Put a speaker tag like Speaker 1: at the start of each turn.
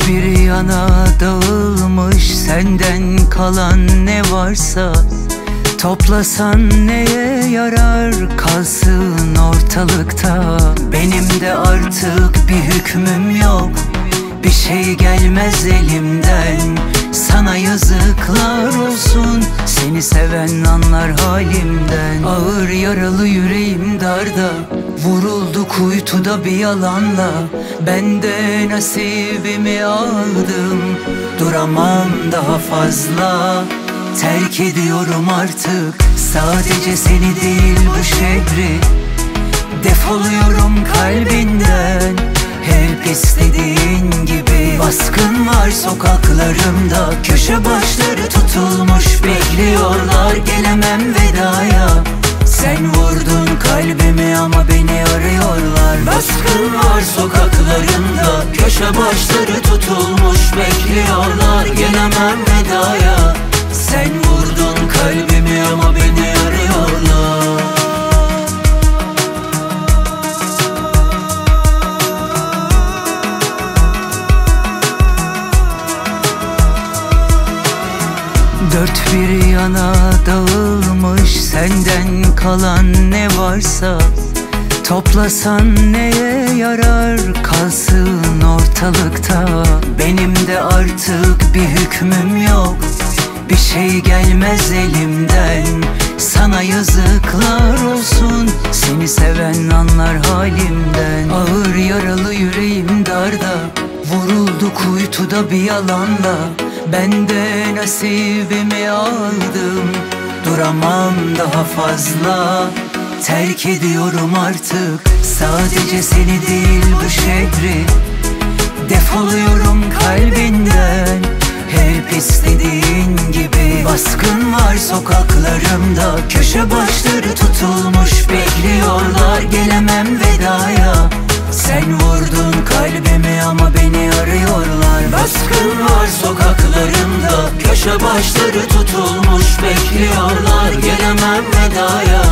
Speaker 1: bir yana dağılmış, senden kalan ne varsa toplasan neye yarar, kalsın ortalıkta. Benim de artık bir hükmüm yok, bir şey gelmez elimden. Sana yazıklar olsun, seni seven anlar halimden. Ağır yaralı yüreğim darda, vuruldu kuytuda bir yalanla. Ben de nasibimi aldım, duramam daha fazla. Terk ediyorum artık sadece seni değil bu şehri. Defoluyorum kalbinden, hep istediğin gibi. Baskın var sokaklarımda, köşe başları tutulmuş, bekliyorlar gelemem vedaya. Sen vurdun kalbimi ama beni arıyorlar. Baskın var sokaklarımda, köşe başları tutulmuş, bekliyorlar gelemem vedaya. Sen vurdun kalbimi ama beni arıyorlar. Dört bir yana dağılmış, senden kalan ne varsa toplasan neye yarar, kalsın ortalıkta. Benim de artık bir hükmüm yok, bir şey gelmez elimden. Sana yazıklar olsun, seni seven anlar halimden. Ağır yaralı yüreğim darda, vuruldu kuytuda bir yalanla. Ben de nasibimi aldım, duramam daha fazla. Terk ediyorum artık sadece seni değil bu şehri. Defoluyorum kalbinden, hep istediğin gibi. Baskın var sokaklarımda, köşe başları tutulmuş, bekliyorlar gelemem vedaya. Sen vurdun kalbimi ama beni arıyorlar. Baskın var sokaklarımda, köşe başları tutulmuş, bekliyorlar gelemem vedaya.